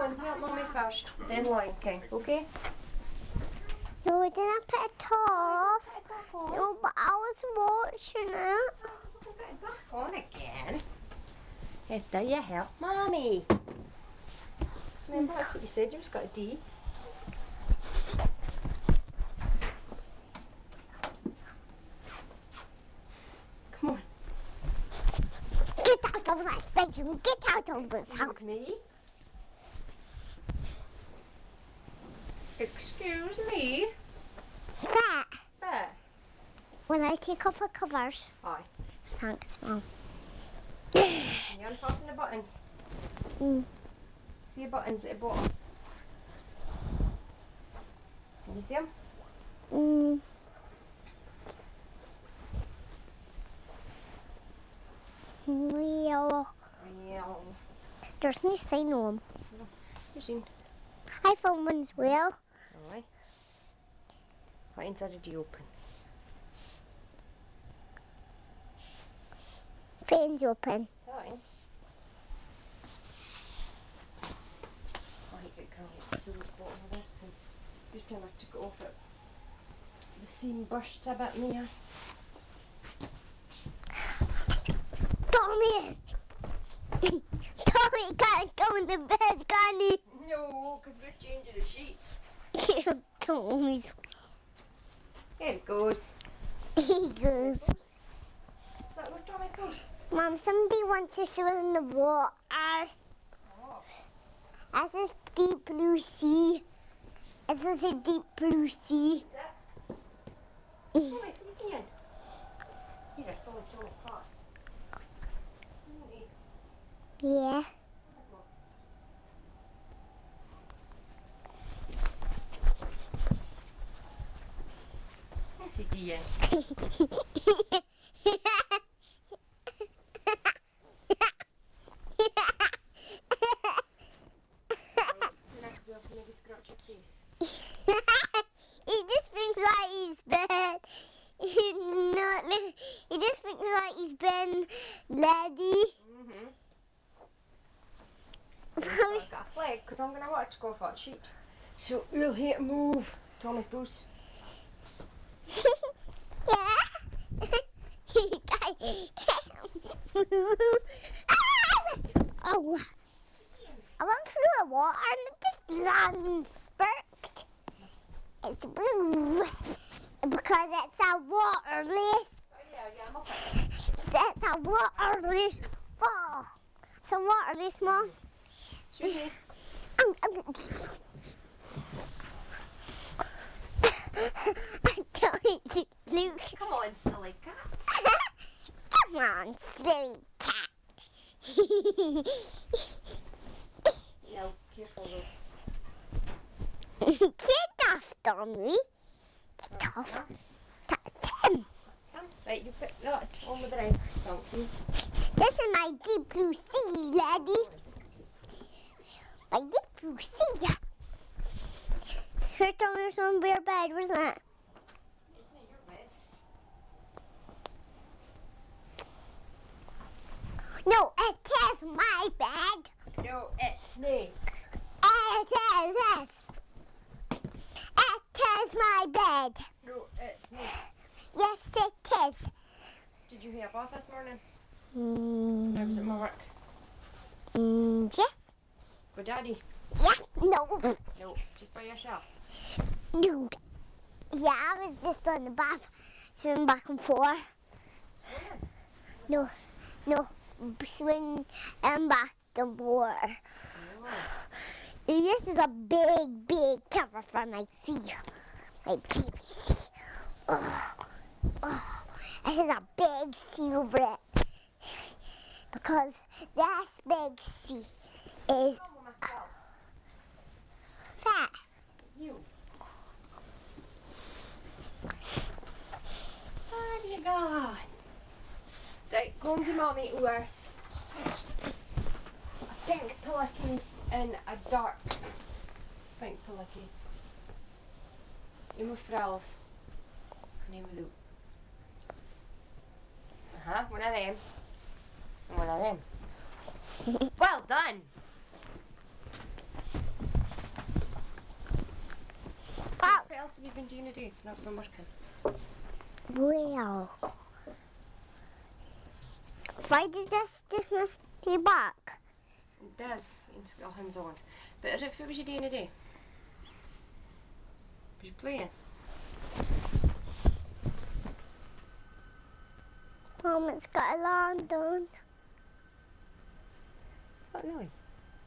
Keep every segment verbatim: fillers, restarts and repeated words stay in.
on, help Mummy first, then Lion King, okay? No, I didn't put it off. No, but I was watching it. Put it back on again. After you help Mummy. Remember, that's what you said, you just got a D. Come on. Get out of this bedroom. Get out of this house. Excuse me. Excuse me. That. There. When I take off the covers. Aye. Thanks, Mum. Can you unfasten the buttons? Mm. See your buttons at the bottom. Can you see them? Mm. Real. Yeah. There's no sign on them. You seen? iPhone ones will. Aye. What inside did you open? Phone's open. Aye. I hate it, girl. It's so hot over there, so just tell her to go off it. The seam bursts a bit, Mia. Tommy! Tommy can't go in the bed, can he? No, because we're changing the sheets. Tommy's. There it goes. He goes. Is that where Tommy goes? Mom, somebody wants to swim in the water. Oh. This is deep blue sea. This is a deep blue sea. Is it? Tommy, what are you doing? He's a solid Tommy Clark. Yeah. What's he doing? He just thinks like he's been. He's not. li- He just thinks like he's been lady. Mm-hmm. I've got a flag because I'm going to watch go for a sheet. So you'll hit move. Tommy goes. Yeah. He can't. Oh. I went through the water and it just landed burst. It's blue because it's a water race. Oh, yeah, yeah, I'm okay. It's a water race. Oh, it's a water race, Mom. Excuse me. Luke. Come on, silly cat. Come on, silly cat. No, careful though. Get off, Tommy. Get off. That's him. Sam, right, you put that on with the rest. Thank you. This is my deep blue sea, laddie. My deep blue sea. Here, Tommy's on your bed, wasn't it? Isn't it your bed? No, it is my bed. No, it's Snake. It is, yes. It is my bed. No, it's Snake. Yes, it is. Did you hear bath this morning? Mm, I was at my work. mm, yes. With Daddy? Yeah, no. No, just by yourself. No. Yeah, I was just on the bath, swimming back and forth. Swimming? No, no, swing and back and forth. No. This is a big, big cover for my sea, my baby sea. Oh, oh, this is a big sea over it. Because this big sea is Come on, my belt. fat. You. Where are you gone? Right, go and give Mommy to wear a pink pillowcase and a dark pink pillowcase. You with frills. Name of the. Uh huh, one of them. And one of them. Well done! else have you been doing today? Not been working. Well, why does this just not stay back? It does. It's got hands on. But if it was your day today, was you playing? Mom, it's got alarm done. What noise?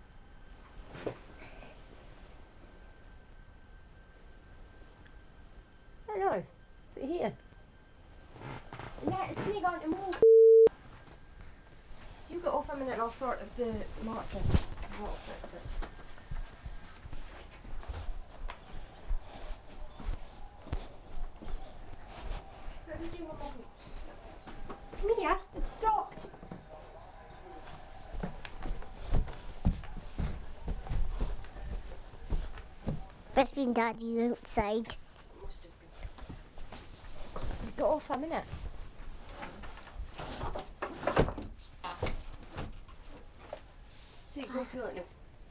What noise? Is it here? Yeah, it's not going to move. You get off a minute and I'll sort of the mattress. I'll fix it. What did you want to do? Mia, it's stopped. Must been Daddy outside. Must have been. You got off a minute. See, you can feel it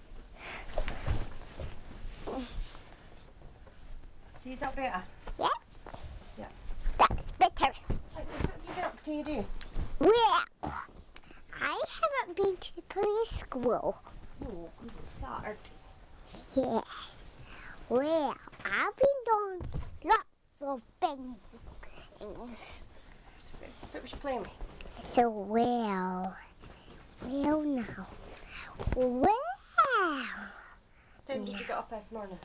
now. See, is that better? Yeah. Yeah. That's better. Right, so what have you been up to you do? Well, I haven't been to the play school. Oh, because it's Saturday. Yes. Well, I've been doing lots of things. So what what was you playing with? So, well, well now. Well, What time did you get up this morning?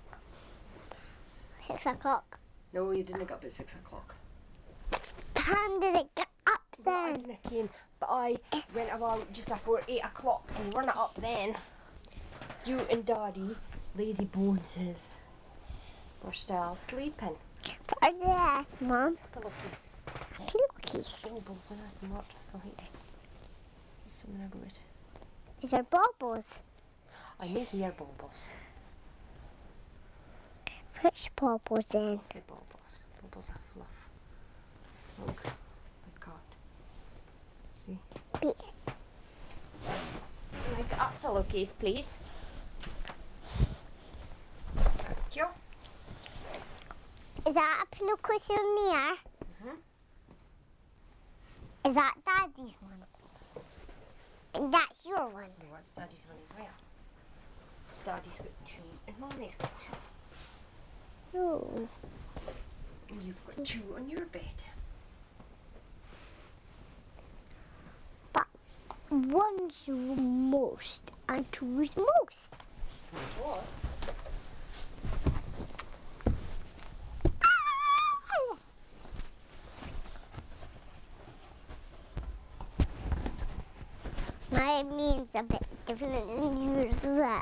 six o'clock. No, you didn't get up at six o'clock. Time did it get up Well, I then? didn't came, but I went about just before eight o'clock and you weren't up then. You and Daddy, lazy boneses, were still sleeping. For this, Mom. Pillowcase. Pillowcase. Bubbles in his mattress, I'll hate it. There's something about it. Is there bubbles? I may hear bubbles. Which bubbles in? Okay, bubbles. Bubbles are fluff. Look, my God. See? Be- Make it up pillowcase, please. Thank you. Is that a pillowcase in there? Mhm. Is that Daddy's one? And that's your one. No, it's Daddy's one as well. It's Daddy's got two and Mommy's got two. Oh. And you've got two on your bed. But one's most and two's most. What? Mine means a bit different than yours. There.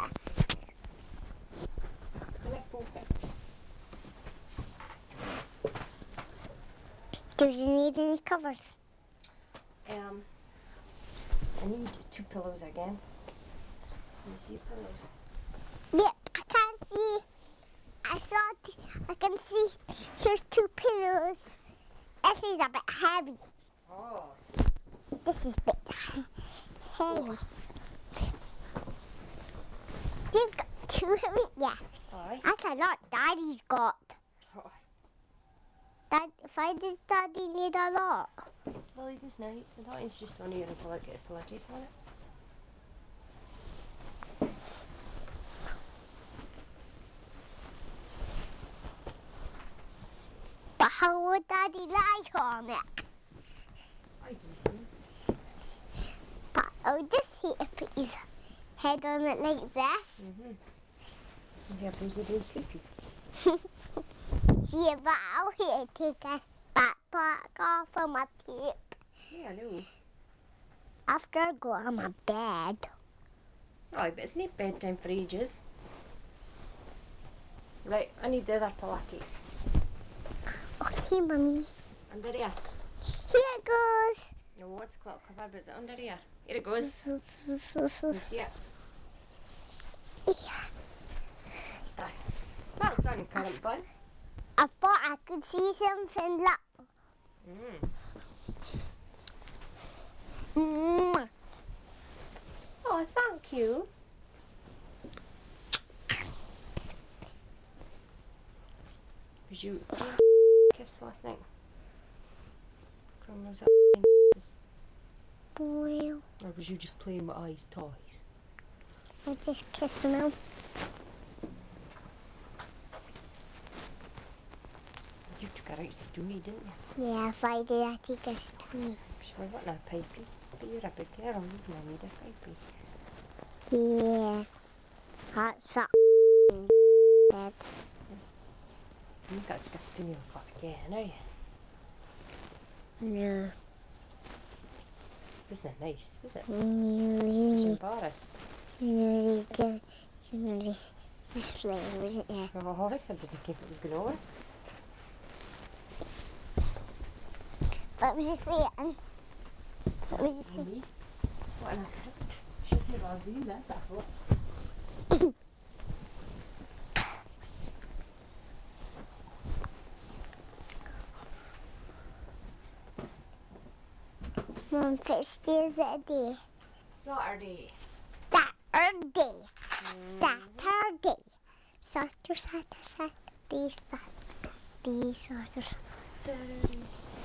Do you need any covers? Um, I need two pillows again. Let me see pillows. Yep, I can see. I saw. T- I can see. Here's two pillows. This is a bit heavy. Oh, This is a bit heavy. You've got two, haven't you? aye. That's a lot Daddy's got. Oh, Dad, why does Daddy need a lot? well, he does night. I thought it's just only a pillowcase pillowcase on it. But how would Daddy lie on it? I didn't know. But I would just hate to put his head on it like this. Mm-hmm. Yeah, because they're sleepy. See, but I'll hate to take his backpack off of my tape Yeah, I know. after I go on my bed. Aye, but it's not bedtime for ages. Right, I need the other pillowcase. Okay, Mummy. Under here. Here it goes. No, what's quilt cover, but is it under here? Here it goes. You see it? Done. Well done, currant bun. I thought I could see something like. Mm. Mm. Oh, thank you. Was you kissed last night? From was that Well, or was you just playing with I's toys? I just kissed him out. You took her out Stoonie, didn't you? Yeah, if I did, I take us to me. She went, what now, Pipey? But you're a big girl, you don't need a Pipey. Yeah. That's what said. You got to get Stoonie look up again, are you? No. Isn't it nice, is it? You She's really, embarrassed. you really good. You really, you're slaying, wasn't you? Oh, I didn't think it was going on. What was you saying? What was you saying? Me? What an effort. She said, I'll do this, I thought. Mum, which day is it a day? Saturday. Saturday. Saturday. Saturday, Saturday, Saturday, Saturday, Saturday. Saturday.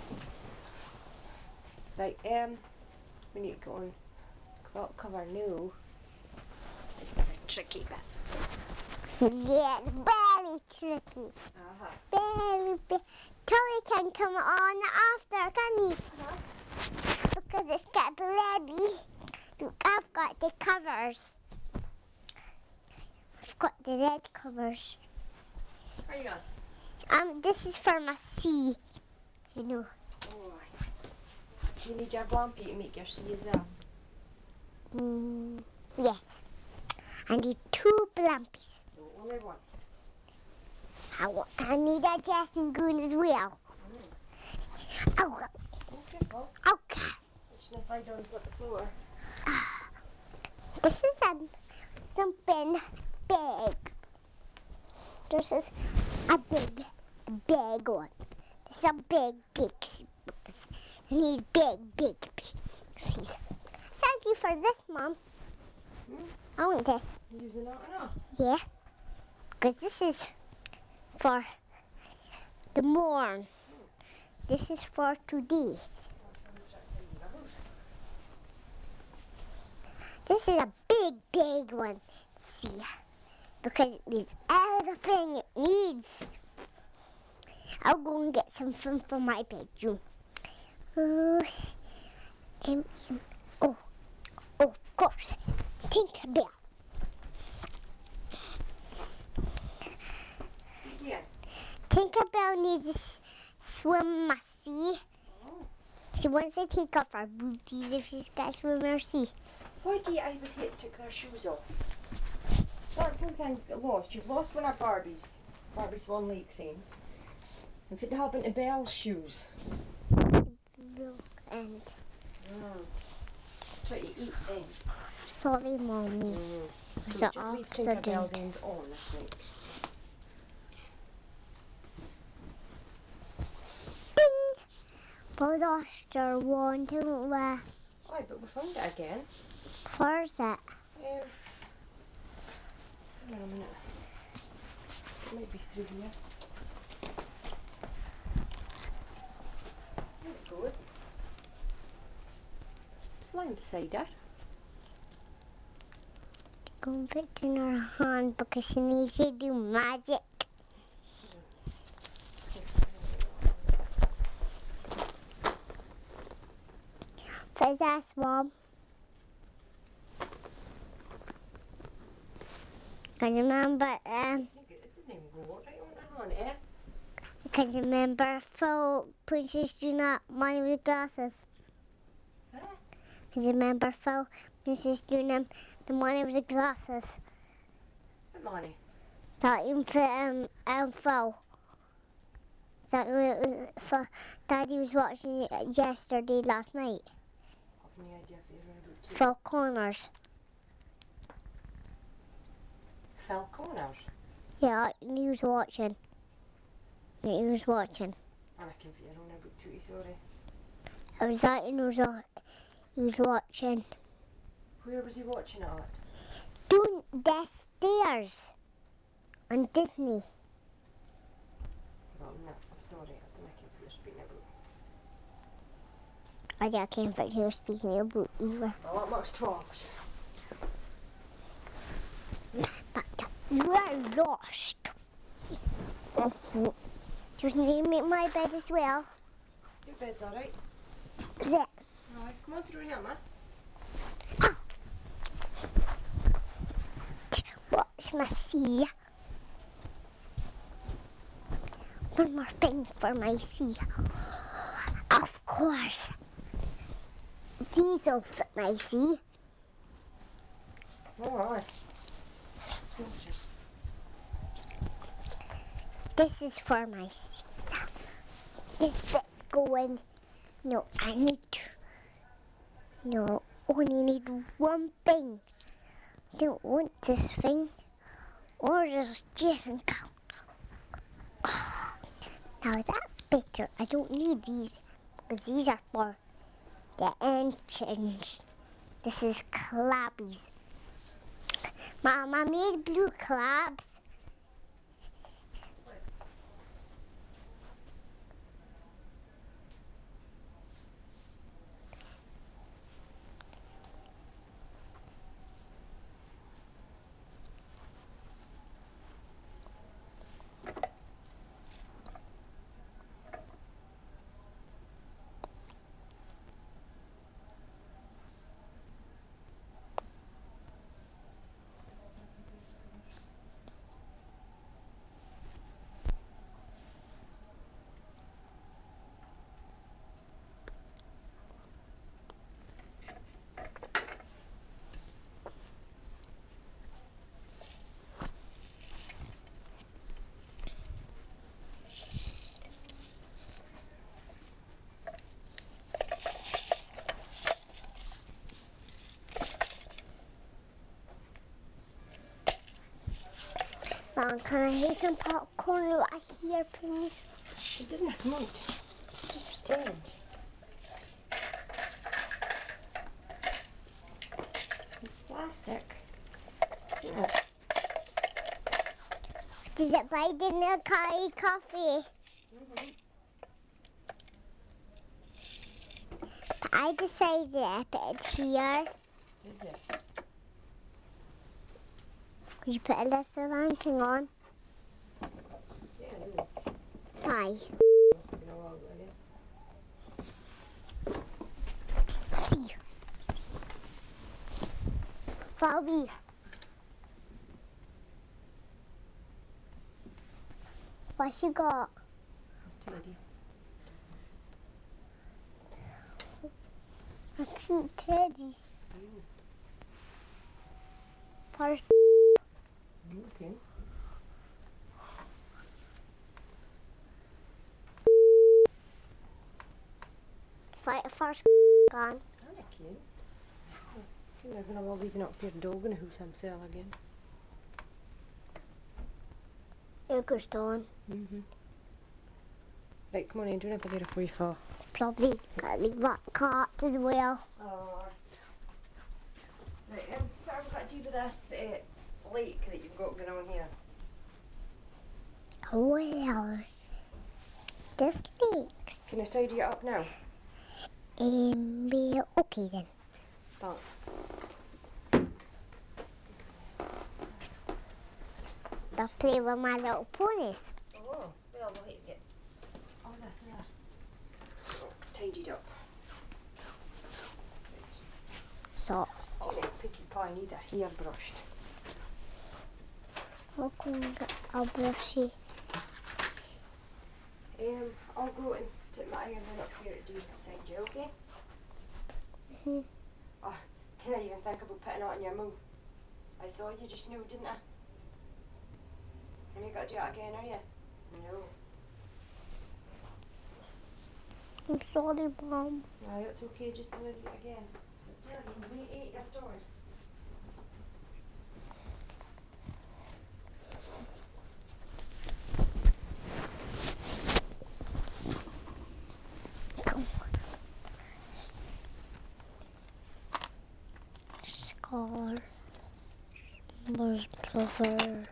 Right, um, we need to go on quilt cover new. This is a tricky bit. Yeah, very tricky. Uh-huh. Very big. Tori can come on after, can he? Uh-huh. Because it's got ready. Look, I've got the covers. I've got the red covers. Where are you going? Um, this is for my C. You know. Oh, do you need your blampy to make your C as well? Mm, yes. I need two blampies. No, only one. I, wa- I need a dressing goon as well. Oh, Oh, careful. okay. Shouldn't I slide down and slip the floor? This is um, something big. This is a big, big one. This is a big, big piece. I need big, big pieces. Thank you for this, Mom. Hmm? I want this. You using that or not? Yeah. Because this is for the morn. This is for today. This is a big, big one. See, because it needs everything it needs. I'll go and get some from from my bedroom. Uh, um, um, oh, oh, of course, Tinkerbell. Yeah. Tinkerbell needs to s- swim, my sea. Oh. She wants to take off her booties if she's got to swim her sea. Why do you always hate to take their shoes off? Well, sometimes get lost. You've lost one of Barbie's. Barbie's Swan Lake scenes. If it happened to Belle's shoes. And Mm. Try to eat them. sorry, Mommy. Mm. It's So an just leave accident. Tinkerbell's ends on, I think. Ding! We lost our one, didn't we? Aye, but we found it again. Where's it? Um, hang on a minute. It might be through here. There it goes. It's lying beside her. Go and put it in her hand because she needs to do magic. What's that, Mom? I remember, um, It doesn't even go right on her hand, eh? I can remember Phil Princess do not mind with glasses. Huh? I remember Phil Princess doing them the morning with the glasses. What money? That in for um, um Phil. That was for Daddy was watching it yesterday last night. I've no idea if you're about to. Phil Connors. Phil Connors. Yeah, he was watching. Yeah, he was watching. I reckon if you're on about two, sorry. I was that he was, uh, he was watching. Where was he watching it at? Doing the stairs on Disney. Right. I just can't think he was speaking about either. Well, what makes twelves? But you are lost. Just need to make my bed as well. Your bed's alright. Is it? Alright, come on through here, man. Watch my sea. One more thing for my sea. Of course. These will fit my sea. Alright. This is for my sea. This bit's going. No, I need to. No, only need one thing. Don't want this thing. Or does Jason count? Oh, now that's better. I don't need these because these are for the entrance. This is crabbies. Mom, I made blue crabs. Mom, can I have some popcorn right here, please? It doesn't have much. Just pretend. Plastic. Yeah. Does it buy dinner curry coffee? Mm-hmm. I decided I put it here. Did you? Could you put a lesser ranking on? Yeah, I did. Why? Must have been a while ago, yeah. See. Bobby. What you got? Teddy. A cute teddy. Mm. First. Okay. Fight first gone. I reckon. I think they're going to all leaving up here dog in the house himself again. It goes down. Mm-hmm. Right, come on in, don't forget before you fall. Probably got to leave that cat as well. Oh. Right, um, what have we got to do with this uh, lake that you've got going on here? Well, this leaks. Can I tidy it up now? Um, yeah, okay then. Thanks. I'll play with my little ponies. Oh, well, we'll wait to get all this there. Oh, tidied up. So, Still a picky pie, need a hair brushed. I'll go and get a brushy. Um, I'll go and take my iron up here to do beside you, okay? Mm-hmm. Oh, didn't even think about putting it on your mouth. I saw you just now, didn't I? And you got to do it again, are you? No. I'm sorry, Mom. No, it's okay, just do it again. But Jillian, we ate your doors. Scar. Was brother.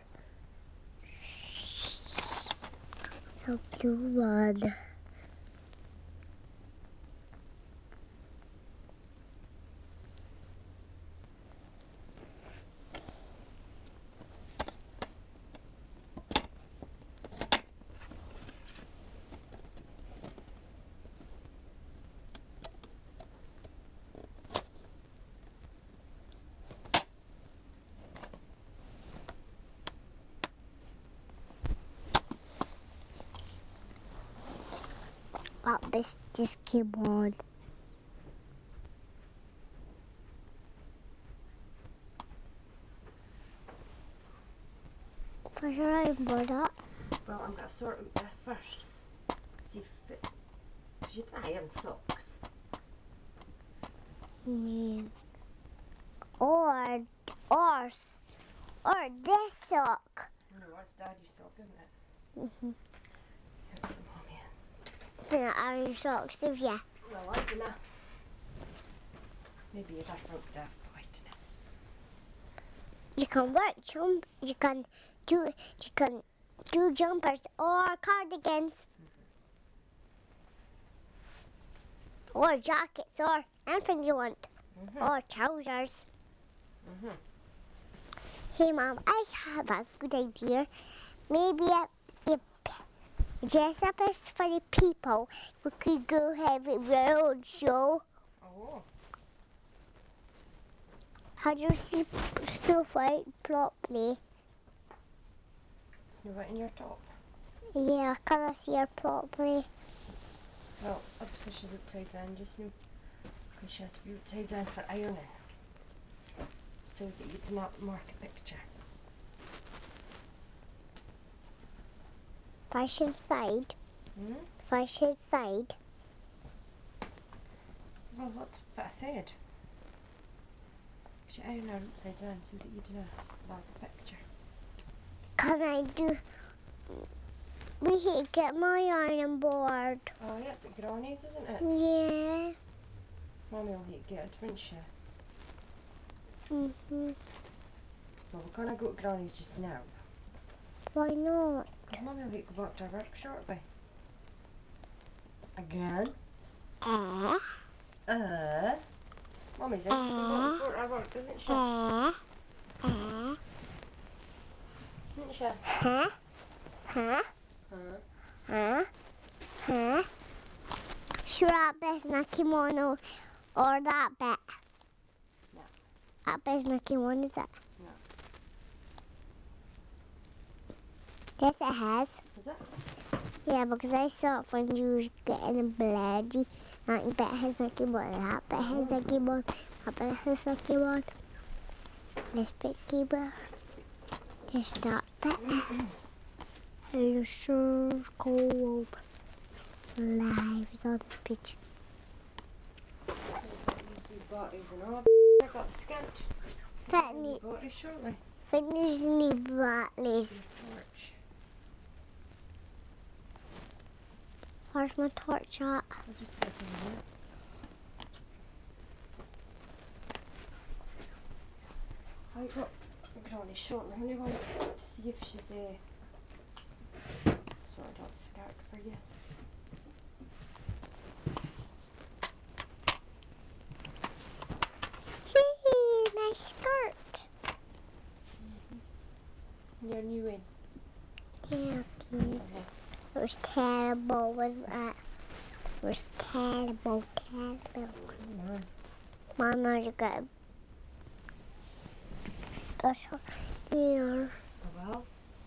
The blue one. rabbits just came on. What's your rainbow that? Well, I'm going to sort out this first. See if it... Because you didn't iron socks. Mm. Or, or, s- or this sock. No, that's Daddy's sock, isn't it? Mm-hmm. Here's the Mommy. Then iron socks, do ya? Well, I don't know. Maybe a different deaf boy, don't know. You can wear jump. You can do. You can do jumpers or cardigans, or jackets, or anything you want, Mm-hmm. or trousers. Mm-hmm. Hey, Mom, I have a good idea. Maybe if you dress up as funny people, we could go have a road show. Oh. How do you see Snow White properly? Snow White in your top. Yeah, I cannot see her properly. Well, that's because she's upside down just now. Because she has to be upside down for ironing. So that you cannot mark a picture. Fashion side. Hmm? Fashion side. Well, that's what I said. She iron her upside down so that you do not mark the picture. Can I do? We need to get my iron board. Oh yeah, it's at Granny's, isn't it? Yeah. Mommy will need to get it, won't she? Mhm. Well, we're gonna go to Granny's just now. Why not? Because Mommy will need to go back to her work shortly. Again? Eh? Uh. Mommy's out to go back to her work, isn't she? Eh? Eh? Isn't she? Huh? Huh? Huh? Huh? Huh? Should that best in a kimono or that bit? No. That bit's in a kimono, is it? No. Yes, it has. Is it? Yeah, because I saw it when you was getting a bloody. That bit has a keyboard, that bit has a keyboard, that bit has a keyboard. This bit keyboard. Just that bit. And the circle lives on the picture. Use batteries and all. I got the skint. That need, Batteries shortly. finish need batteries. Your torch. Where's my torch at? I'll just put it in there. I got Granny shortly. I only want to see if she's uh, sorted out skirt for you. See, my skirt. Your new one. Yeah, okay. It was terrible, wasn't it? It was terrible, terrible. Man. Mama got a short ear. Oh well.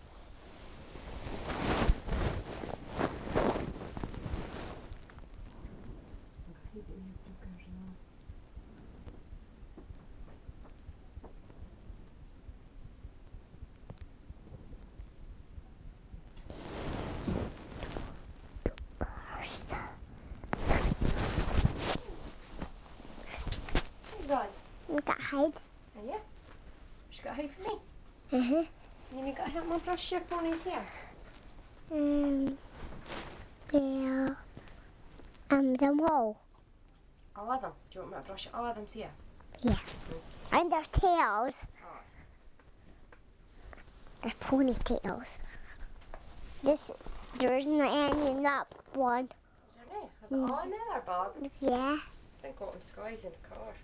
Gone. You got hide. Are you? She got hide for me. Uh-huh. And you got to help me brush your pony's hair. Um, yeah. Um, them all. All of them. Do you want me to brush all of them's hair? Yeah. And their tails. Oh. Their ponytails. This, there isn't any in that one. Is there no? I've got all in there, Bob. Yeah. I think autumn skies in the car.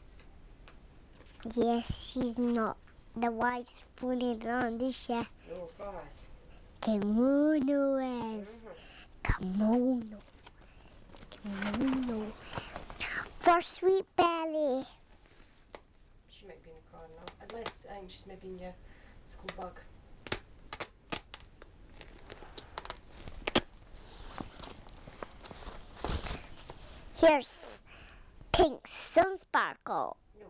Yes, she's not the white pony around this year. No flies. Kimono Mm-hmm. is. Kimono. Kimono. For Sweet Belly. She might be in the car now. Unless I think she's maybe in your school bag. Here's Pink Sun Sparkle. No.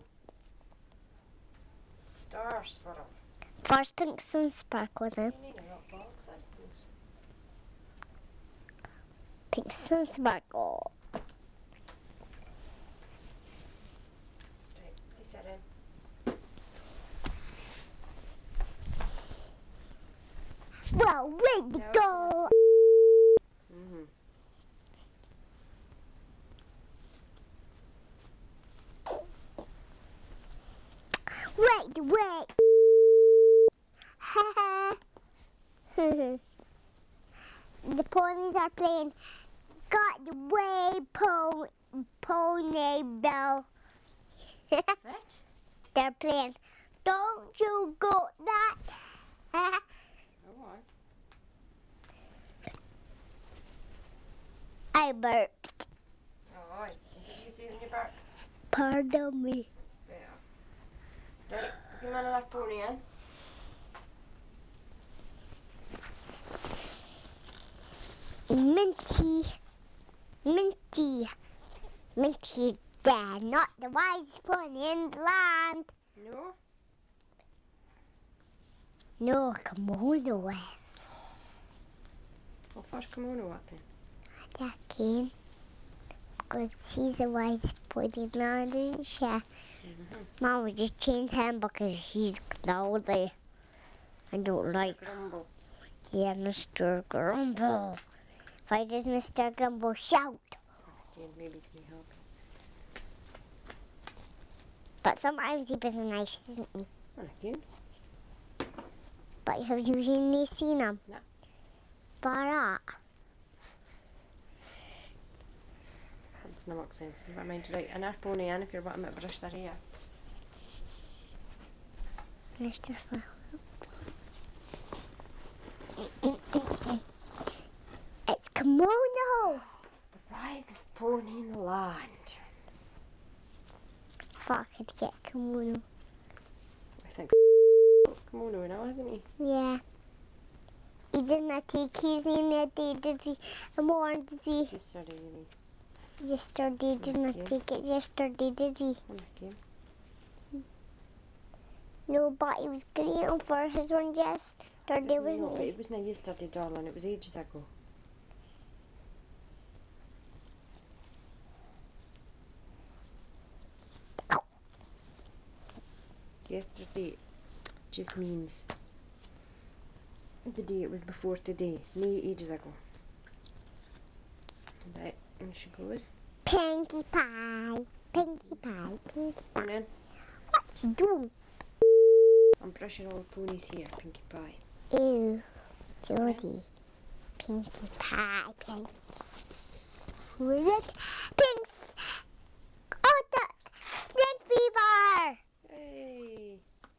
Star Swirl. First Pink Sun Sparkle then. You need a lot box, I suppose. Pink Sun Sparkle. Right, place that in. Well, way to No, go. Mm-hmm. Wait, wait. The ponies are playing Got the Way po- Pony Bell. What? They're playing Don't You Got That? Oh, on. I burped. Oh, aye. Did you see it in your back? Pardon me. Right, give me another pony in. Minty. Minty. Minty, they're not the wisest pony in the land. No? No, Kimono is. Well, first kimono up then. That can. Because she's the wisest pony in the land, isn't she? Mm-hmm. Mom would just change him because he's loudly. I don't like. Grumble. Yeah, Mister Grumble. Why does Mister Grumble shout? Yeah, maybe it's me help. But sometimes he isn't nice, isn't he? Well, again. But have you usually seen him? No. Bara. That's not make sense. Never mind. Right, another pony in if you're wanting me to brush their hair. Mister It's Kimono. The wisest pony in the land. If I could get Kimono. I think kimono now, isn't he? Yeah. He didn't take his in the day, did he? The morning, did he? Yesterday, you mean? Yesterday, didn't Yeah. take it yesterday, did he? On again. No, but he was green for his one yesterday, No, wasn't but he? it wasn't yesterday, darling. It was ages ago. Yesterday just means the day it was before today, no ages ago. Right, and she goes. Pinkie Pie, Pinkie Pie, Pinkie Pie. And then What you doing? I'm brushing all the ponies here, Pinkie Pie. Ew, Jody. Pinkie Pie, Pinkie. Who is it? Pinks. Oh, the snake fever. Hey!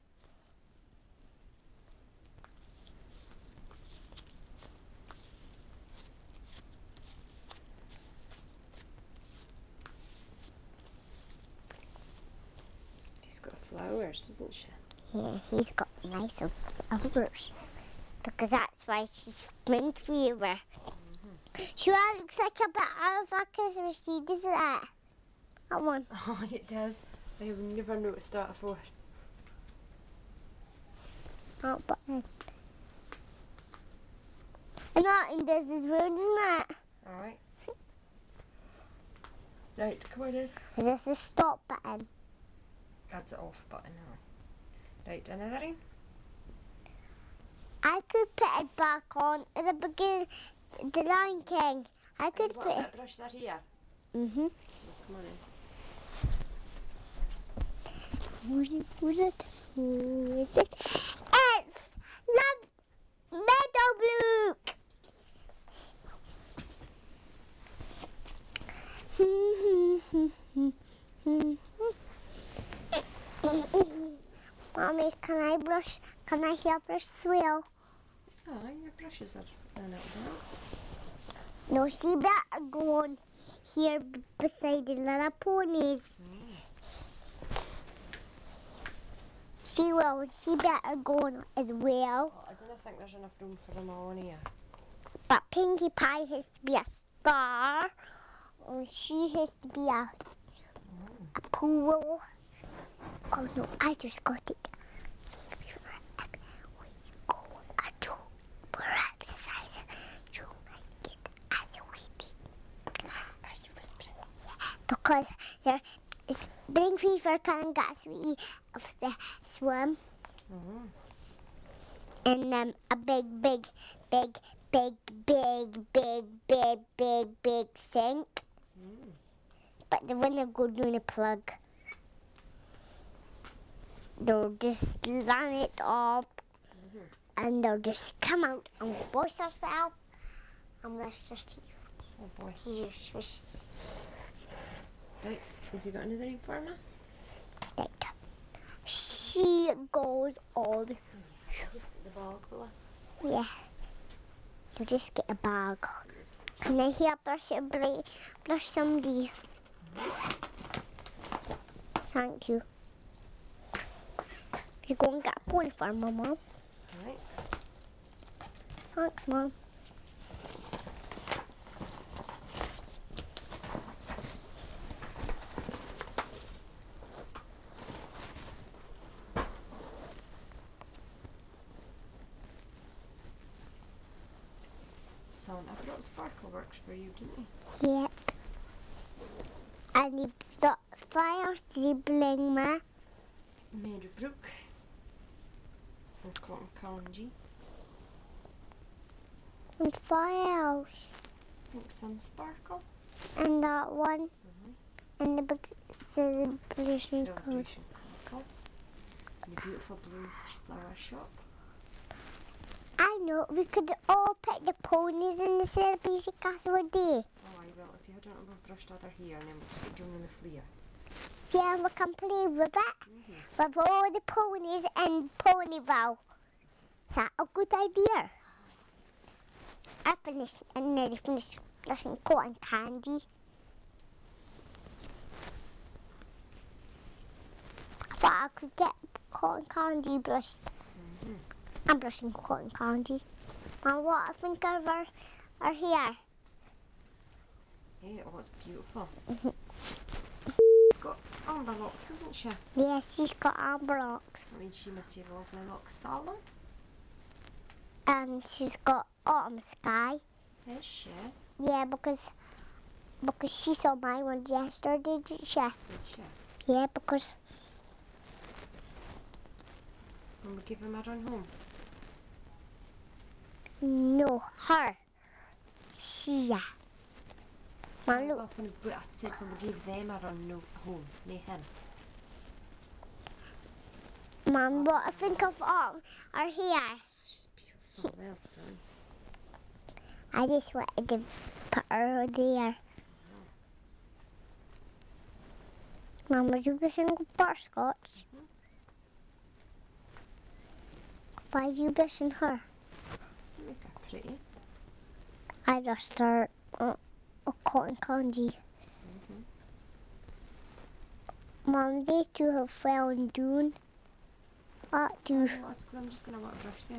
She's got flowers, isn't she? Yeah, she's got nice flowers. Because that's why she's pink fever. She looks like a bit of a Christmas tree, doesn't it? That one. Oh, it does. I have never noticed that before. Oh, but and that one does as well, doesn't it? Alright. Right, come on in. Is this the stop button? That's the off button now. Right, another one. I could put it back on at the beginning, the Lion King. I could Right, put what, it. brush that here. Mm-hmm. Come on in. Who is it? Who is it? Who is it? It's Love Meadow Mommy, can I brush? Can I help brush the wheel? Oh, your brushes are a little bit. No, she better go on here b- beside the little ponies. She will. She better go on as well. Oh, I don't think there's enough room for them all in here. But Pinkie Pie has to be a star and she has to be a, a pool. Oh no, I just got it. We go a do for exercise. You might get as a weepy. Are you whispering? Because there is bring fever can get sweetie of the swim. Mm-hmm. And um, a big, big, big, big, big, big, big, big, big sink. Mm. But the window go down a plug. They'll just line it up Mm-hmm. and they'll just come out and wash themselves and brush their teeth. Oh boy. Here, swish, Right, have you got another name for me? like that. She goes all the Just get the bog below. yeah. You just get a bag. Can I hear brush it, bla- brush somebody? Thank you. You go and get a pony for my mom. Right. Thanks, Mom. So I brought Sparkle Works for you, didn't I? Yep. And the fire dribbling me. Meadowbrook. For Cotton Candy. And fire else. Think some Sparkle. And that one. Mm-hmm. And the big celebration code. Celebration Castle. And the beautiful blue flower shop. I know, we could all pick the ponies in the celebration castle a day. Oh, I will. If you had not have brushed other hair, and then we'll just get down in the flea. Yeah, we can play with it. Mm-hmm. With all the ponies in Ponyville. Is that a good idea? I finished, I nearly finished brushing cotton candy. I thought I could get cotton candy brushed. Mm-hmm. I'm brushing cotton candy. And what I think of her, her hair. Hey, oh, it's beautiful. Mhm. It's got amber locks, isn't she? Yeah, she's got amber locks. I mean, she must have lovely locks, Salmon. And she's got autumn sky. Is she? Yeah, because because she saw my one yesterday, didn't she? Is she? Yeah, because And we give him a run home. no, her. She, yeah. Mom, Oh, look. well, when we, I said when we gave them a run no, home, no him. Mom, what I think of autumn, her hair. She's beautiful, well done. I just wanted to put her there. Mom, would you be singing butterscotch? Mhm. Why are you missing her? Make her pretty. I just her uh, a cotton candy. Mm-hmm. Mom, they two have found Dune. What do? Oh, that's good. I'm just going to want to brush them.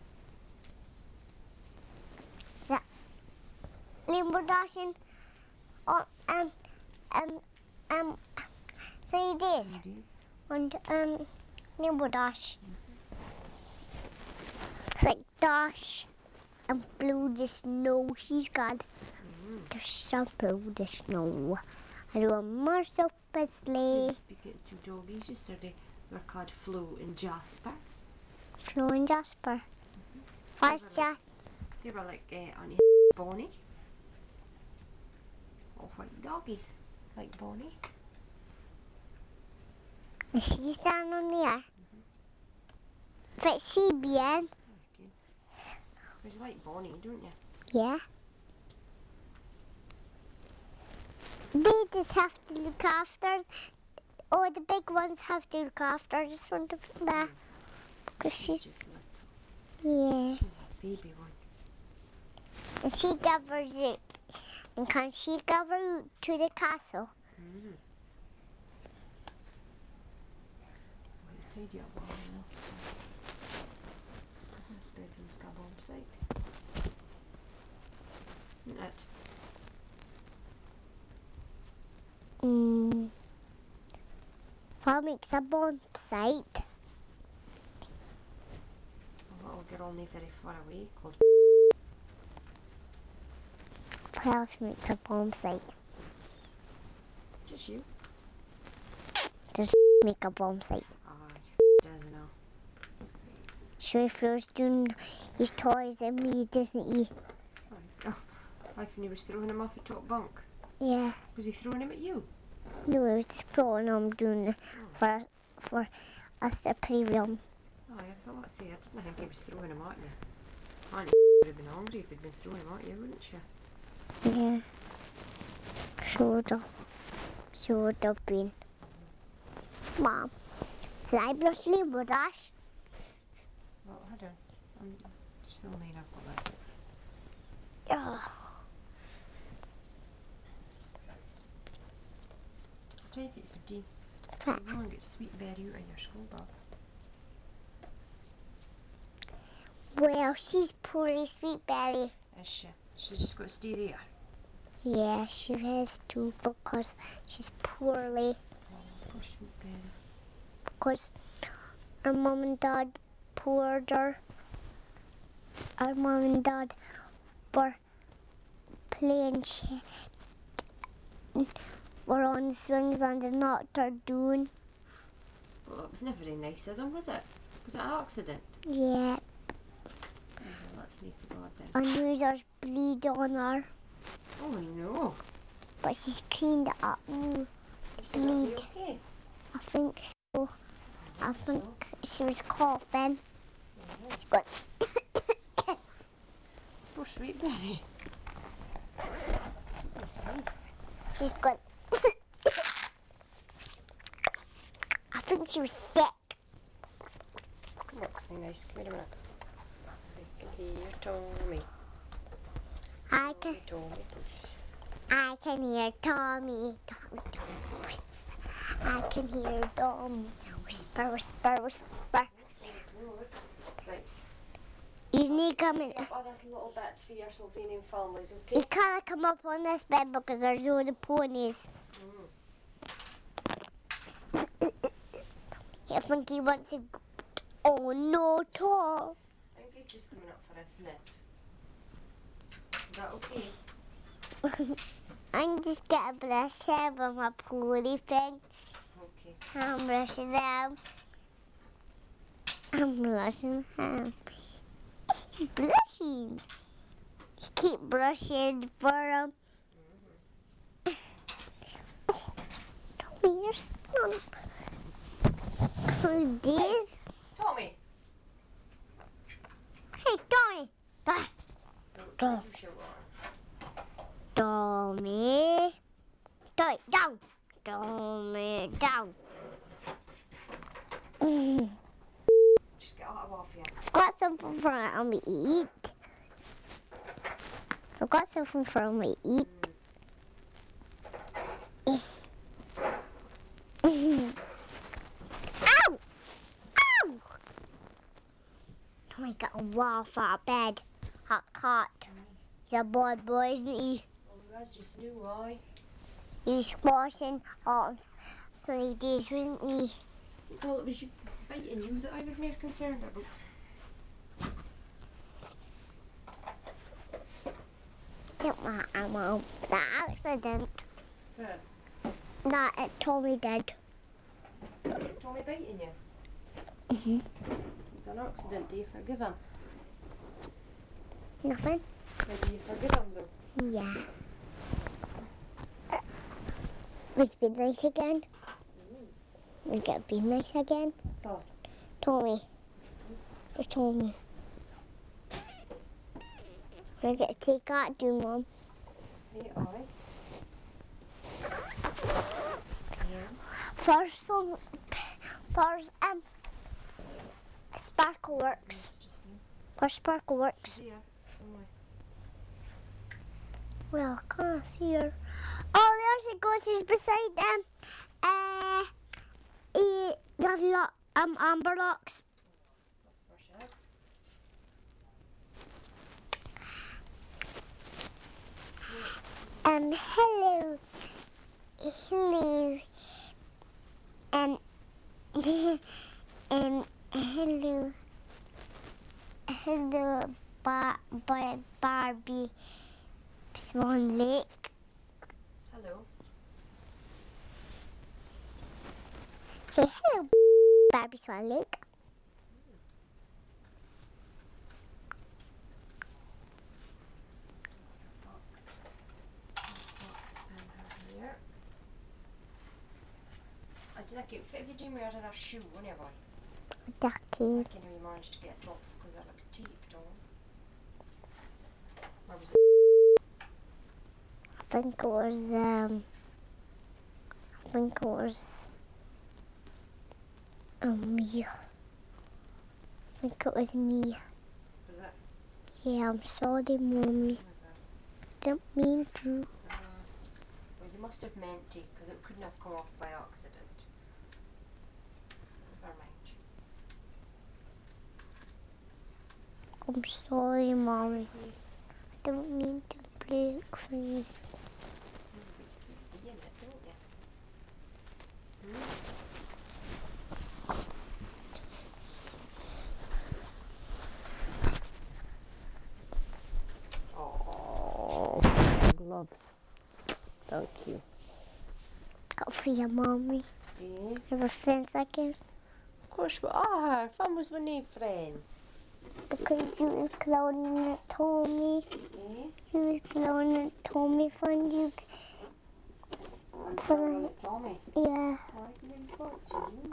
Limbo dashing. Oh, um, um, um, say this. Ladies. And um, limbo dash. It's like dash and blow the snow. She's got Mm-hmm. to so blow the snow. I do a more so We sleigh. were speaking to doggies yesterday. They're called Flo and Jasper. Flo and Jasper. Why's Jasper? They were like uh, on Bonnie. All white doggies, like Bonnie. Is she down on there? But she bien. Okay. Because you like Bonnie, don't you? Yeah. They just have to look after, or the big ones have to look after this one to there. Because she's, just little. yeah. She's a baby one. And she governs it. And can she govern to the castle? Mm-hmm. Well, tidy up all else. This bedroom's got on site. Isn't it? makes a bomb site. A little girl not very far away called. Who else makes a bomb site? Just you. Does make a bomb site? Ah, doesn't know. Sure, feels doing his toys at me, doesn't he? Oh, I think he was throwing him off the top bunk. Yeah. Was he throwing him at you? No, it's throwing him doing for for us to play with him. Oh, I don't want to say. I didn't think he was throwing him at you. Auntie would have been hungry if he'd been throwing him at you, wouldn't she? Yeah. Should have. Should have been. Mom, can I brush sleep with us? Well, hold on. I'm still laying up a bit. Oh. I'll tell you if you could do. Right. You go and get Sweet Berry out of your school bag. Well, she's poorly, Sweet Berry. Is she? She's just got to stay there. Yeah, she has to because she's poorly. Oh, poor Sweet Berry. Because her mom and dad poured her. Our mom and dad were playing sh- were on swings and they knocked her down. Well, that was never very nice of them, was it? Was it an accident? Yeah, Oh, well, that's nice of God then. and now there's bleed on her, Oh no. but she's cleaned it up. Mm, Is she gonna be okay? I think so. I think she was coughing. She's got Poor Sweet Berry. Yes, me. She's got. I think she was sick. Come on, something nice. Come here a minute. I can hear Tommy. I can. Tommy, push. I can hear Tommy. Tommy, Tommy. Whoosh. I can hear Tommy. Whisper, whisper, whisper. Right. You need to come in. Up all these little bits for your Sylvanian families, okay? You can't come up on this bed because there's all the ponies. Mm. I think he wants to. Go. Oh no, Tom. I think he's just coming up for a sniff. Is that okay? I'm just gonna brush him with my pony thing. Okay. I'm brushing him. I'm brushing him. He's blushing. You keep brushing for him. Oh, Tommy, you're still on this. Tommy! Hey, Tommy. Tommy. Don't, don't you shout at her. Tommy. Tommy, down. Tommy, down. Mm. Just get out of off here. I've got something for me to eat. I've got something for me to eat. Ow! Ow! Tommy got a wall for a bed. Hot cot. He's a bad boy, isn't he? Well, you guys just knew why. He's washing arms. So he did, wasn't he? Well, it was you biting you that I was more concerned about. Don't matter, Mum. The accident But that it Tommy did. Tommy biting you? Mhm. It's an accident. Do you forgive him? Nothing? Or do you forgive him though? Yeah. Let's be nice again. We get be nice again. Thought. Tommy. You told me. We get to take that, do Mum. Hey, aye. Yeah. First some first um Sparkle Works. It's just me. First Sparkle Works. Yeah. Only. Well, I can't see her. Oh, there she goes. She's beside them. Uh, uh, have you got um amber locks? That's for sure. Um, hello, hello. Um, to the bar, bar, Barbie Swan Lake. Hello. Say hello, Barbie Swan Lake. Here. I didn't get fit the Jimmy out of that shoe, whenever. I Ducky. can we managed to get it off because I look taped on. Where was it? I think it was, um, I think it was, um, me. I think it was me. Was it? Yeah, I'm sorry, Mommy. Didn't mean to. Uh, well, you must have meant to because it couldn't have come off by accident. Never mind. I'm sorry, Mommy. I didn't mean to break things. You be in it, don't you? Hmm? Oh, gloves. Thank you. Got for you, Mommy. Yeah. Ever friends like you? Of course, we are. Fun was with new friends. Because you was cloning it, Tommy. Eh? You was cloning it, Tommy. Fun you. I'm For sorry, the- Tommy. Yeah. Why did you talk to you?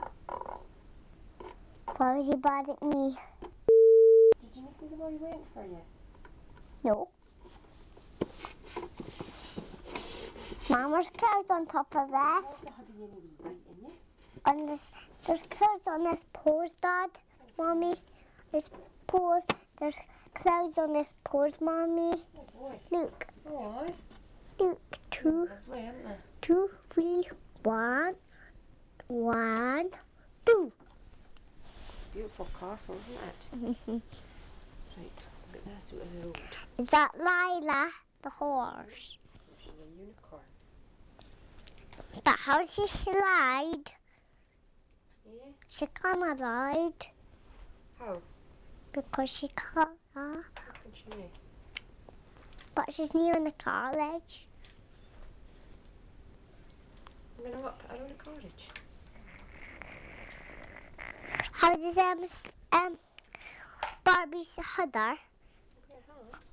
Why was you bad at me? Did you not see the boy went for you? No. Mama's clothes on top of this. What the hell do you know was biting you? On this, there's clouds on this pose, Dad, Mommy. There's pose. There's clouds on this pose, Mommy. Oh boy. Look, Oh, aye. look. Two, Lovely, isn't it? two, three, one, one, two. Beautiful castle, isn't it? Right, get this out of the road. Is that Lila, the horse? She's a unicorn. But how does she slide? Yeah? She can't ride How? because she can't. How can she know? But she's new in the college. I'm gonna walk out of the cottage. How does um, s- um Barbie's Heather? Okay, hands.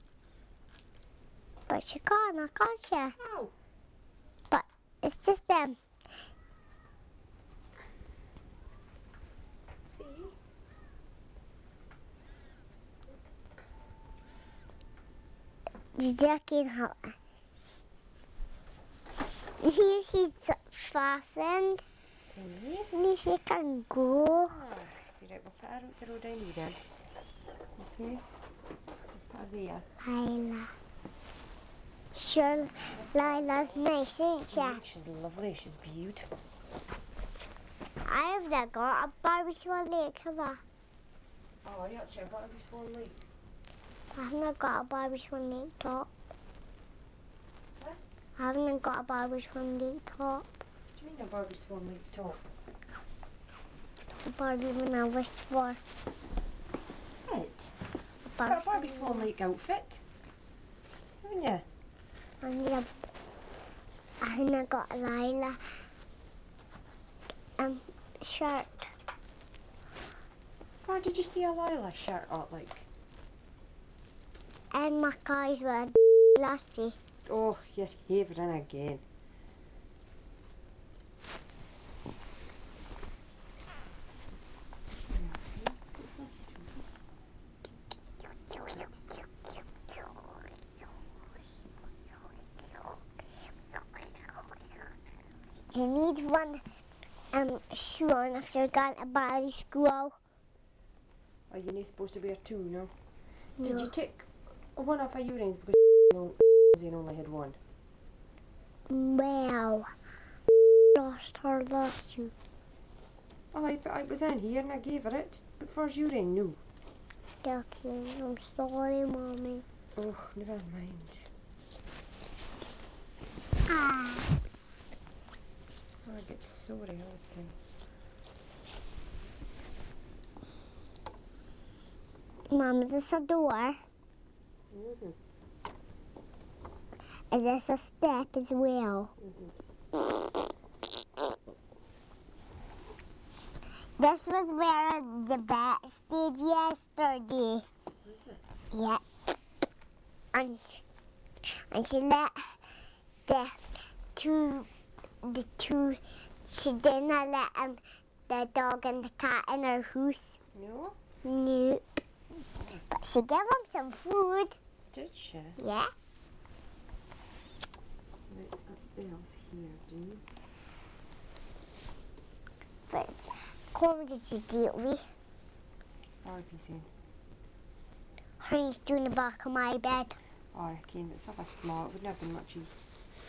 But she can't, can't she? How? But it's just um. See? Jackie how. Here she's fastened. See? Here she can go. Ah, see, right, we'll put her out the road I need then. Okay? Put her there. Lila. Sure, Lila's nice, isn't she? Mm, she's lovely, she's beautiful. I've never got a Barbie Swan Lake, have I? Oh, yeah, sure, what have you sworn like? I've not got a Barbie Swan Lake top. What? I haven't got a Barbie Swan Lake top. What do you mean a Barbie swan like top? A Barbie one I wished for. Fit? A Got a Barbie Swan Lake outfit, haven't you? And yeah, I haven't got a Lila um, shirt. Where did you see a Lila shirt out like? And my guys were lasty. Oh, you're havering again. You need one um, shoe on if you're going to Bali school. Are you not supposed to wear two, no? No. Did you take one off of your rings because you only had one? Well, lost her last year. Oh, I, but I was in here and I gave her it. But first you ring, no. Ducky, I'm sorry, Mommy. Oh, never mind. Ah. Oh, I get sorry all the time. Mum, is this a door? Mm-hmm. Is this a step as well? Mm-hmm. This was where the bat stayed yesterday. Is it? Yeah. And, and she let the two, the two, she didn't let um, the dog and the cat in her house. No? Nope. But she gave them some food. Did she? Yeah. Right, what else here, do you? But come did she deal with? Barbie's in. Honey's doing the back of my bed. Oh, I reckon it's of a small, it wouldn't have been much use.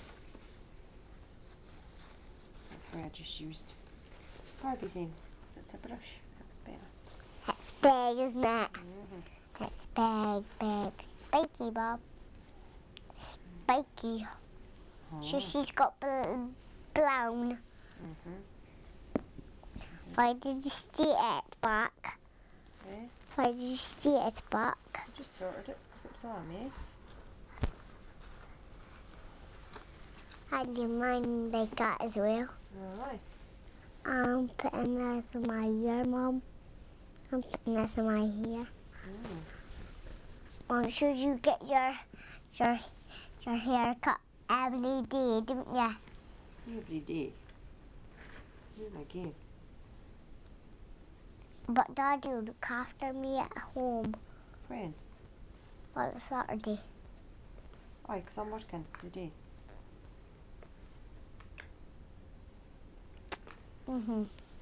That's where I just used Barbie's in. That's a brush. That's better. It's big, isn't it? Mm-hmm. It's big, big. Spiky, Bob. Spiky. Oh. So she's got bl- brown. Mm-hmm. Why did you steal it back? Eh? Why did you steal it back? I just sorted it because it was all a mess. I do mine like that as well. Alright. I'm putting this in my ear, Mum. I'm putting this in my hair. Mm. Mum, should you get your your your hair cut every day, didn't you? Every day. Never again. But Daddy will look after me at home When? on Saturday. Aye, because I'm working today. Mm-hmm.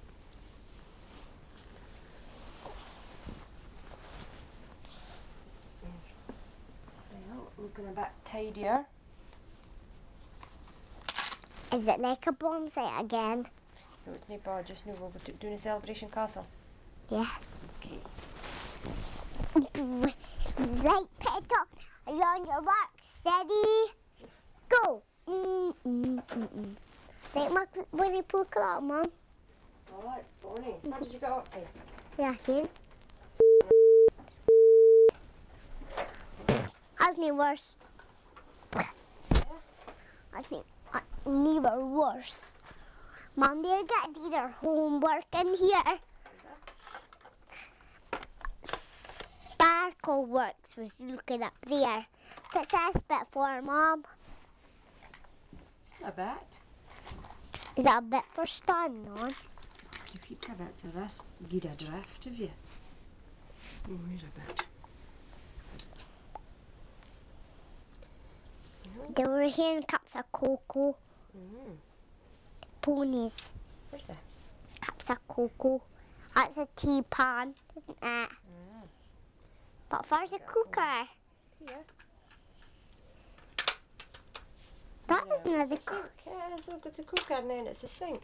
Well, looking a bit tidier. Is it like a bomb site again? No, it's not bad, just know we're do- doing a celebration castle. Yeah. Okay. Right, pedal. Are you on your mark? Steady. Go. Mm, mm, mm, mm. Right, Mark, Winnie Pooh out, Mum. Oh, it's Bonnie. How did you get up there? Yeah, here. That's me worse. That's me. That's never worse. Mum, they're getting to do their homework in here. Sparkle Works was looking up there. What's this bit for, Mum? Just a bit. Is that a bit for standing on? You keep a bit to this. Get a drift of you. Oh, here's a bit. They were hearing cups of cocoa. Mm. Ponies. Where's that? Cups of cocoa. That's a tea pan, isn't it? Mm. But where's the cooker? Here. That No, isn't a it's a cooker. sink. Yes, look, it's a cooker and then it's a sink.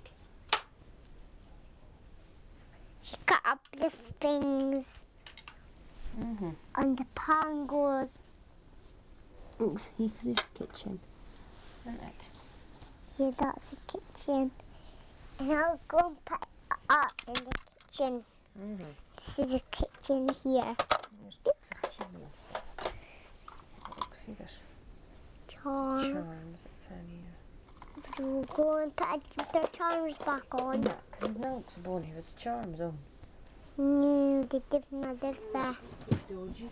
She cut up the things Mm-hmm. and the pan goes. Oops, here's the kitchen. Isn't it? Yeah, that's the kitchen. And I'll go and put it up in the kitchen. Mm-hmm. This is a kitchen here. There's lots of chimney and stuff. Look, see, there's Charm. charms that's in here. We'll go and put their charms back on. Yeah, because there's no Bonnie with the charms on. No, they didn't have this there. Dodgy.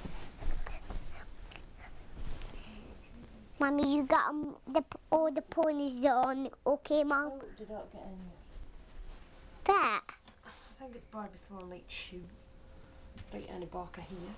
Mommy, you got um, the, all the ponies on. Okay, Mom? Oh, did that get in here? That. I think it's Barbie's one light shoe. Right in the back of here.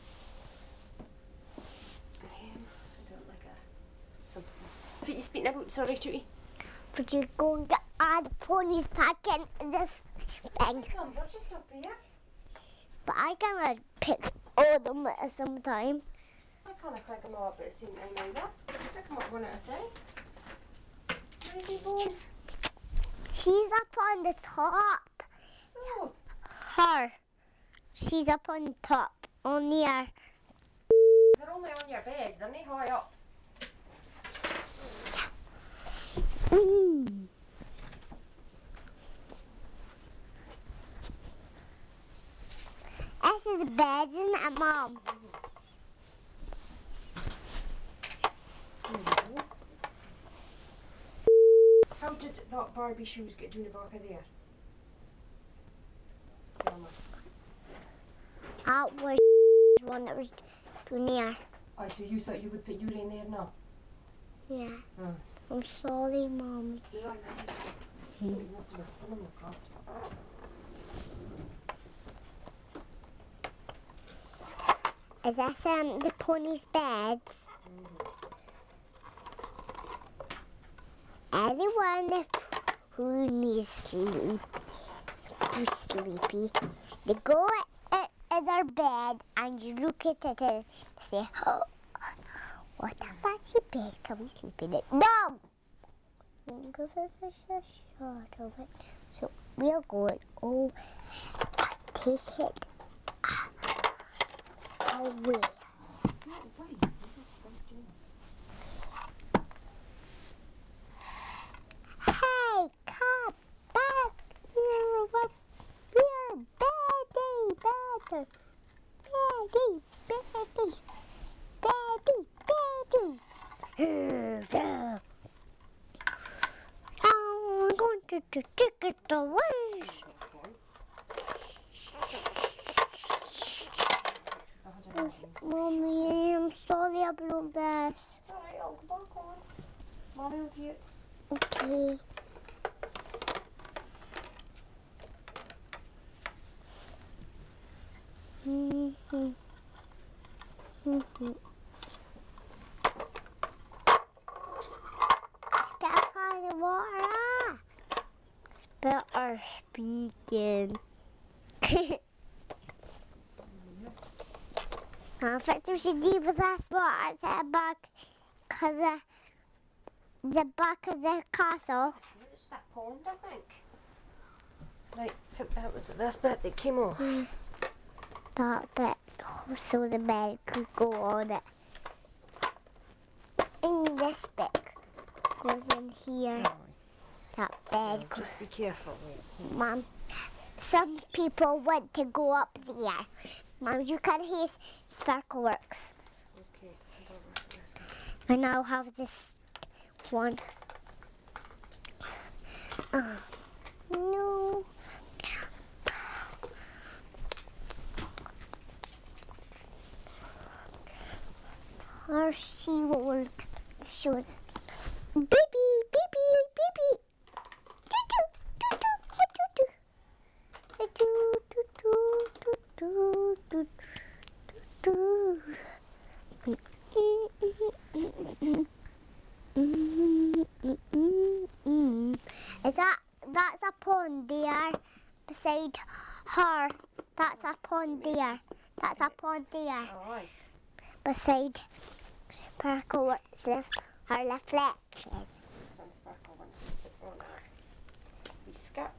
Um, I don't like a something. What you speaking about? Sorry, Tootie. But you go and get all the ponies back in this thing. Come, we're just up here. But I cannot pick all of them at the same time. I kind of click them all up at the same time either. Pick them up one at a time. Lazy bones. She's up on the top. So, Her. She's up on the top. On there. they're only on your bed. They're not high up. Mm. This is a bed, isn't it, Mum? How did that Barbie shoes get down the back of there? Mama. That was one that was down there. Oh, so you thought you would put your in there now? Yeah. Oh. I'm sorry, Mum. You must have been swimming in the cart. Is this um, the pony's beds? Anyone who needs sleep, who's sleepy, they go in, in their bed and you look at it and say, oh, what a fancy bed, can we sleep in it? No! Don't give us a shot of it. So we're going, oh, take it away. Hey, come back here. We're Betty, Betty, Betty, Betty, Betty, Betty. I'm going to, to take it away. Mommy, I'm sorry about this. It's alright, I'll go back on. Mommy will do it. Okay. Mm-hmm. Mm-hmm. Step on the water. Spit or speaking. I think we should leave with that spot outside back because the, the back of the castle. It's that pond, I think. Right, flip out with this bit that came off. Mm. That bit so the bed could go on it. And this bit goes in here. That bed could. Just be careful. Mum, some people want to go up there. Mum, you can hear Sparkleworks. Okay. And I'll have this one. Uh, no. Or she will show us. Baby, baby, baby. Is that that's a pond there beside her? That's a pond there. That's a pond there Oh, aye. beside Sparkle. What's the her reflection? Some sparkle ones to put on our wee skirt.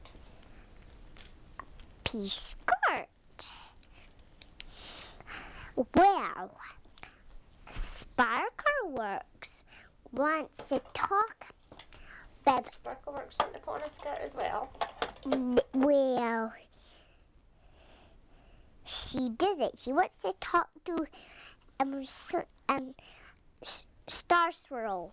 Pea skirt. Well, Sparkleworks wants to talk about. Sparkleworks want to put on a skirt as well. Well, she doesn't. She wants to talk to um, s- um S- Star Swirl.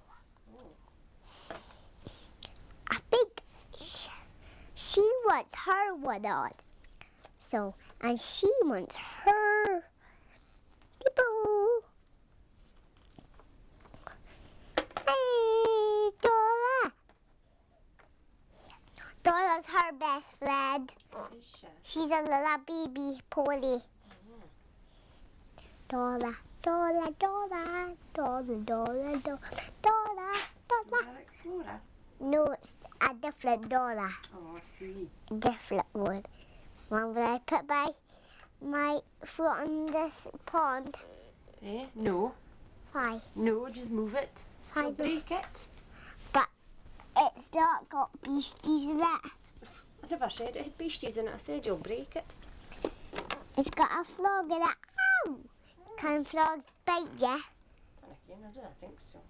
I think sh- she wants her one on. So, and she wants her. Peep-oo. Hey, Dora. Dora's her best friend. She's a little baby pony. Dora, Dora, Dora, Dora, Dora, Dora, Dora, Dora. Explorer. No, it's a different Dora. Oh, I see. Different one. Mom, will I put my, my foot on this pond? Eh? No. Why? No, just move it. Why Don't break it. But it's not got beasties in it. I never said it had beasties in it. I said you'll break it. It's got a frog in it. Ow! Can frogs bite you? And again, I don't think so.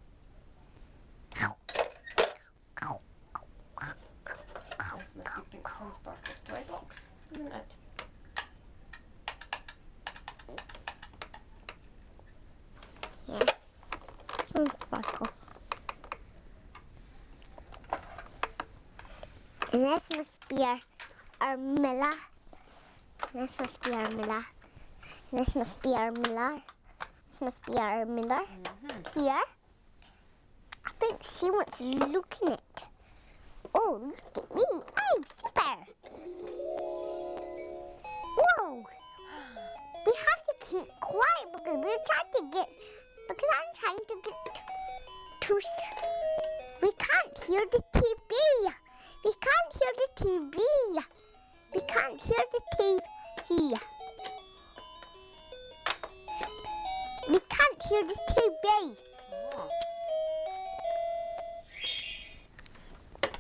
This must be Pink Sun Sparkle's toy box, isn't it? and Sparkle. And this must be our, our Milla. This must be our Milla. This must be our Miller. This must be our Miller. Mm-hmm. Here. I think she wants to look in it. Oh, look at me. I'm super. Whoa. We have to keep quiet because we're trying to get, because I'm trying to get to, to we can't hear the T V. We can't hear the T V. We can't hear the T V. We can't hear the T V.